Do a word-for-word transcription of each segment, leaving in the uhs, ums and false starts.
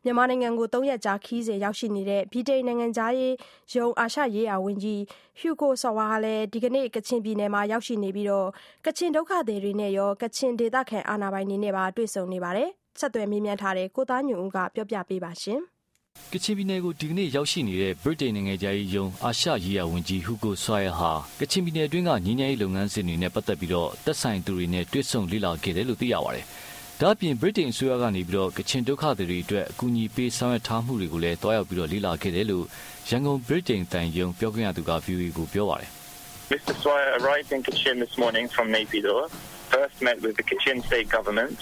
မြန်မာနိုင်ငံကိုသုံးရက်ကြာခီးစဉ်ရောက်ရှိနေတဲ့ဗြိတိန်နိုင်ငံသားရေးရုံးအာရှရေးရာဝန်ကြီး Hugo Sawar ဟာလည်းဒီကနေ့ကချင်ပြည်နယ်မှာရောက်ရှိနေပြီးကချင်ဒုက္ခသည်တွေနဲ့ရောကချင်ဒေသခံအာဏာပိုင်တွေနဲ့ပါတွေ့ဆုံနေပါတယ်။ဆက်သွယ်မေးမြန်းထားတဲ့ကိုသားညွန့်ဦးကပြောပြပေးပါရှင်။ကချင်ပြည်နယ်ကိုဒီကနေ့ရောက်ရှိနေတဲ့ဗြိတိန်နိုင်ငံသားရေးရုံးအာရှရေးရာဝန်ကြီး Hugo Sawar ဟာကချင်ပြည်နယ်အတွင်းကငြိမ်းချမ်းရေးလုပ်ငန်းစဉ်တွေနဲ့ပတ်သက်ပြီးသက်ဆိုင်သူတွေနဲ့တွေ့ဆုံလေ့လာခဲ့တယ်လို့သိရပါတယ်။ဒါ့အပြင်ဗြိတိန်အစိုးရကနေပြီးကချင်ဒုက္ခသည်တွေအတွက်အကူအညီပေးဆောင်ရွက်ထားမှုတွေကိုလည်းတွားရောက်ပြီးလေ့လာခဲ့တယ်လို့ရန်ကုန်ဗြိတိန်တန်ယုံပြောခွင့်ရသူက ဗွီအိုအေ ကိုပြောပါတယ်။ Mister Sawar arrived in Kachin this morning from Naypyidaw. First met with the Kachin state government.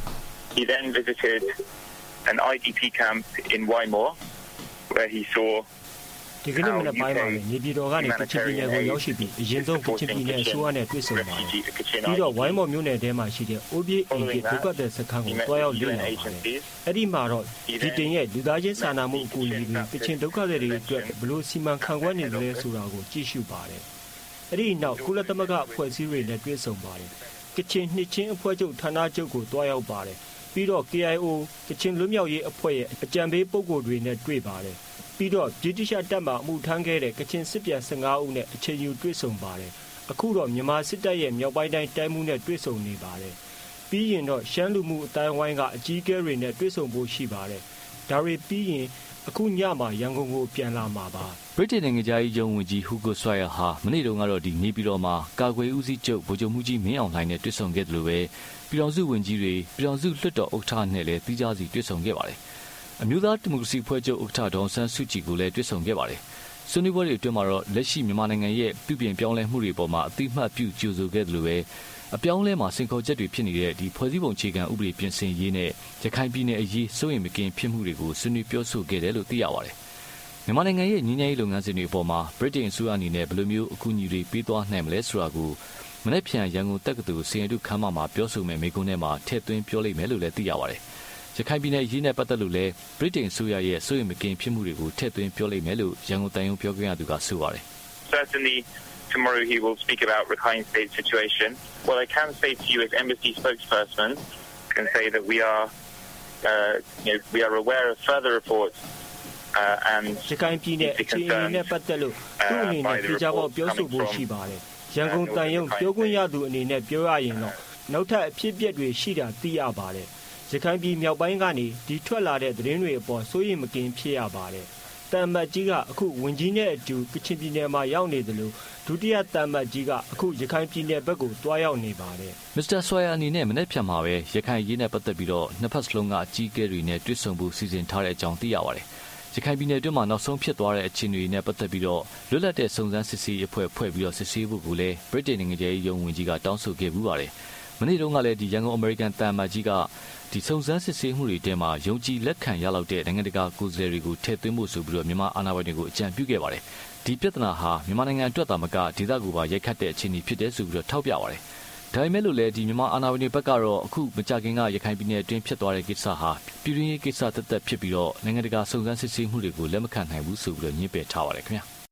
He then visited an I D P camp in Waimor, where he saw ဒီကနေ့မနက်ပိုင်းမှာနေပြည်တော်ကနေကချင်ပြည်နယ်ကိုရောက်ရှိပြီးအရင်ဆုံးကချင်ပြည်နယ်အစိုးရနဲ့တွေ့ဆုံပါတယ်။ပြီးတော့ဝိုင်းမော်မြို့နယ်ထဲမှာရှိတဲ့အိုးပြေးအိမ်ကြီးဒုက္ခသည်စခန်းကိုတွားရောက်လေ့လာပါတယ်။အဲ့ဒီမှာတော့ဒီတင်ရဲ့လူသားချင်းစာနာမှုအကူအညီတွေကချင်ဒုက္ခသည်တွေအတွက်ဘလို့စီမံခန့်ခွဲနေတယ်ဆိုတာကိုကြည့်ရှုပါတယ်။အဲ့ဒီနောက်ကုလသမဂ္ဂအဖွဲ့အစည်းတွေနဲ့တွေ့ဆုံပါတယ်။ကချင်နှစ်ချင်းအဖွဲ့ချုပ်ဌာနချုပ်ကိုတွားရောက်ပါတယ်။ပြီးတော့ K I O ကချင်လွတ်မြောက်ရေးအဖွဲ့ရဲ့အကြံပေးပုဂ္ဂိုလ်တွေနဲ့တွေ့ပါတယ်။ပြီးတော့ဗြိတိရှတပ်မှအမှုထမ်းခဲ့တဲ့ကချင်စစ်ပြန်၁၅ဦးနဲ့အချိန်ယူတွေ့ဆုံပါတယ်။အခုတော့မြန်မာစစ်တပ်ရဲ့မြောက်ပိုင်းတိုင်းတိုင်းမှုနဲ့တွေ့ဆုံနေပါတယ်။ပြီးရင်တော့ရှမ်းလူမှုအတိုင်းဝိုင်းကအကြီးအကဲတွေနဲ့တွေ့ဆုံဖို့ရှိပါတယ်။ဒါတွေပြီးရင်အခုညမှာရန်ကုန်ကိုပြန်လာမှာပါ။ဗြိတိန်နိုင်ငံသားရေးရုံးဝန်ကြီး Hugo Sawar ဟာမနေ့တုန်းကတော့ဒီနေပြည်တော်မှာကာကွယ်ဦးစီးချုပ်ဗိုလ်ချုပ်မှုကြီးမင်းအောင်လှိုင်နဲ့တွေ့ဆုံခဲ့တယ်လို့ပဲပြည်တော်စုဝန်ကြီးတွေပြည်တော်စုလွှတ်တော်ဥက္ကဋ္ဌနဲ့လည်းတီးခြားစီတွေ့ဆုံခဲ့ပါတယ်။အမျိုးသားဒီမိုကရေစီဖွဲ့ချုပ်ဥက္ကဋ္ဌဒေါ်ဆန်းစုကြည်ကိုလည်းတွေ့ဆုံခဲ့ပါတယ်။ဆွေးနွေးပွဲတွေအတွင်းမှာတော့လက်ရှိမြန်မာနိုင်ငံရဲ့ပြုပြင်ပြောင်းလဲမှုတွေပေါ်မှာအတိအမှတ်ပြုကြိုဆိုခဲ့တယ်လို့ပဲအပြောင်းလဲမှာစင်ခေါ်ချက်တွေဖြစ်နေတဲ့ဒီဖွဲ့စည်းပုံအခြေခံဥပဒေပြင်ဆင်ရေးနဲ့ရခိုင်ပြည်နယ်အရေးစိုးရိမ်မကင်းဖြစ်မှုတွေကိုဆွေးနွေးပြောဆိုခဲ့တယ်လို့သိရပါတယ်။မြန်မာနိုင်ငံရဲ့ငြိမ်းချမ်းရေးလုပ်ငန်းစဉ်တွေအပေါ်မှာဗြိတိန်အစိုးရအနေနဲ့ဘယ်လိုမျိုးအကူအညီတွေပေးသွားနိုင်မလဲဆိုတာကိုမနေ့ဖြန်ရန်ကုန်တက္ကသိုလ်စင်ရတုခမ်းမမှာပြောဆိုမယ်မိကုန်းထဲမှာထည့်သွင်းပြောလိမ့်မယ်လို့လည်းသိရပါတယ်။ရခိုင်ပြည်နယ်ရေးနဲ့ပတ်သက်လို့လည်းဗြိတိန်အစိုးရရဲ့စိုးရိမ်မကင်းဖြစ်မှုတွေကိုထည့်သွင်းပြောလိမ့်မယ်လို့ရန်ကုန်တန်ယုံပြောခွင့်ရသူကဆိုပါတယ်။ Certainly tomorrow he will speak about Rakhine State situation. What I can say to you as embassy spokesperson can say that we are uh, you know, we are aware of further reports uh, and ရခိုင်ပြည်နယ်အခြေအနေနဲ့ပတ်သက်လို့သူ့အနေနဲ့ကြားပေါ်ပြောဆိုဖို့ရှိပါတယ်။ရန်ကုန်တန်ယုံပြောခွင့်ရသူအနေနဲ့ပြောရရင်တော့နောက်ထပ်အဖြစ်အပျက်တွေရှိတာသိရပါတယ်။ရခိုင်ပြည်မြောက်ပိုင်းကနေဒီထွက်လာတဲ့သတင်းတွေအပေါ်စိုးရိမ်မကင်းဖြစ်ရပါတယ်။တမ်မတ်ကြီးကအခုဝင်ကြီးနဲ့အတူကချင်ပြည်နယ်မှာရောက်နေတယ်လို့ဒုတိယတမ်မတ်ကြီးကအခုရခိုင်ပြည်နယ်ဘက်ကိုတွားရောက်နေပါတယ်။ Mister Sawar အနေနဲ့မနေ့ဖြန်မှာပဲရခိုင်ရေးနဲ့ပတ်သက်ပြီးတော့နှစ်ဖက်စလုံးကအကြီးအကဲတွေနဲ့တွေ့ဆုံဖို့စီစဉ်ထားတဲ့အကြောင်းသိရပါတယ်။ရခိုင်ပြည်နယ်အတွင်းမှာနောက်ဆုံးဖြစ်သွားတဲ့အခြေအနေတွေနဲ့ပတ်သက်ပြီးတော့လွတ်လပ်တဲ့စုံစမ်းစစ်ဆေးရေးအဖွဲ့ဖွဲ့ပြီးတော့စစ်ဆေးဖို့ကိုလည်းဗြိတိန်နိုင်ငံရဲ့ရုံးဝန်ကြီးကတောင်းဆိုခဲ့မှုပါတယ်။မနေ့တုန်းကလည်းဒီရန်ကုန်အမေရိကန်တမ်မတ်ကြီးကဒီစုံစမ်းစစ်ဆေးမှုတွေတဲမှာယုံကြည်လက်ခံရလောက်တဲ့နိုင်ငံတကာကိုယ်စားလှယ်တွေကိုထည့်သွင်းဖို့ဆိုပြီးတော့မြန်မာအာဏာပိုင်တွေကိုအကြံပြုခဲ့ပါတယ်။ဒီပြဿနာဟာမြန်မာနိုင်ငံအတွက်သာမကဒေသကိုပါရိုက်ခတ်တဲ့အခြေအနေဖြစ်တဲ့ဆိုပြီးတော့ထောက်ပြပါတယ်။ဒါပေမဲ့လို့လည်းဒီမြန်မာအာဏာပိုင်တွေဘက်ကတော့အခုမကြခင်ကရခိုင်ပြည်နယ်အတွင်းဖြစ်သွားတဲ့ကိစ္စဟာပြည်တွင်းရေးကိစ္စသက်သက်ဖြစ်ပြီးတော့နိုင်ငံတကာစုံစမ်းစစ်ဆေးမှုတွေကိုလက်မခံနိုင်ဘူးဆိုပြီးတော့ညှိပယ်ထားပါတယ်ခင်ဗျာ။